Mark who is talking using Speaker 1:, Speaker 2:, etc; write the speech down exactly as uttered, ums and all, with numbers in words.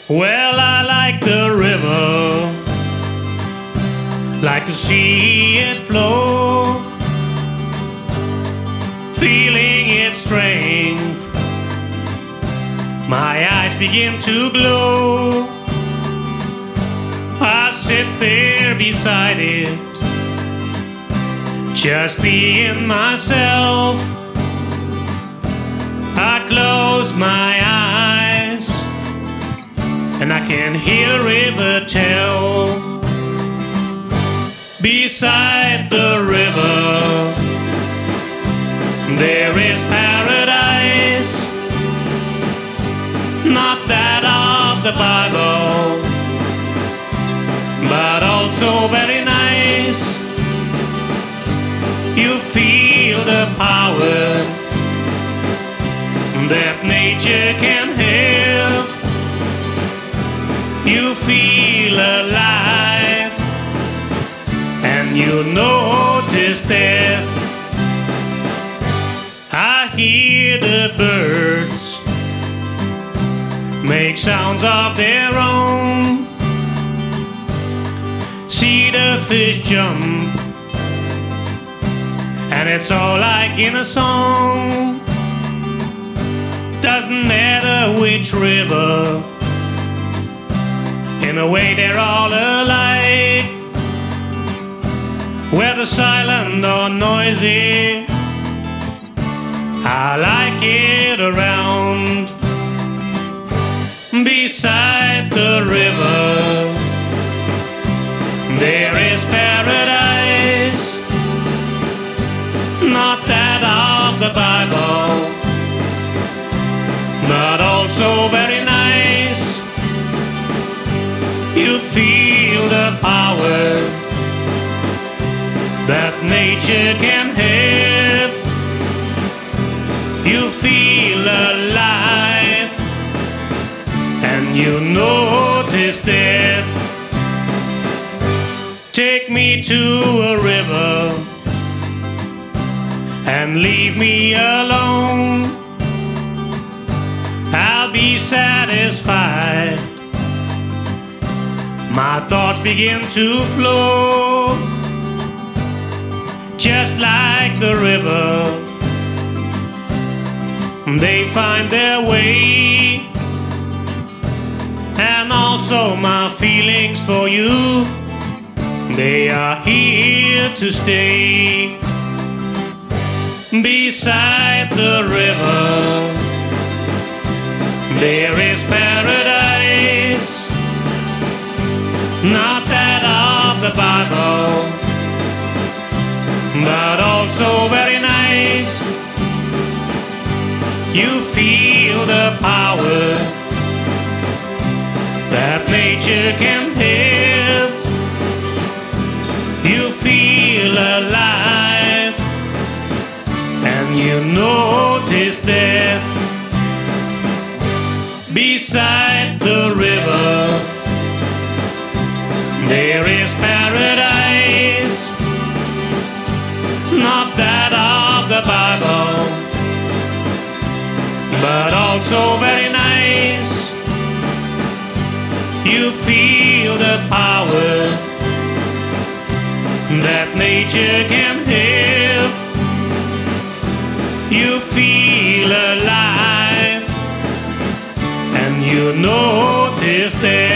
Speaker 1: Well, I like the river, like to see it flow, feeling its strength. My eyes begin to glow. I sit there beside it, just being myself. I close my eyes and I can hear the river tell. Beside the river there is paradise, not that of the Bible, but also very nice. You feel the power that nature can have. You feel alive and you notice death. I hear the birds make sounds of their own, see the fish jump, and it's all like in a song. Doesn't matter which river, in a way they're all alike. Whether silent or noisy, I like it around. Beside the river there is paradise, not that of the Bible, but also very nice. You feel the power that nature can have. You feel alive and you notice death. Take me to a river and leave me alone. I'll be satisfied. My thoughts begin to flow, just like the river. They find their way, and also my feelings for you, they are here to stay. Beside the river there is paradise, not that of the Bible, but also very nice. You feel the power that nature can have. You feel alive and you notice death. Beside the river there is paradise, not that of the Bible, but also very nice. You feel the power that nature can have. You feel alive and you notice that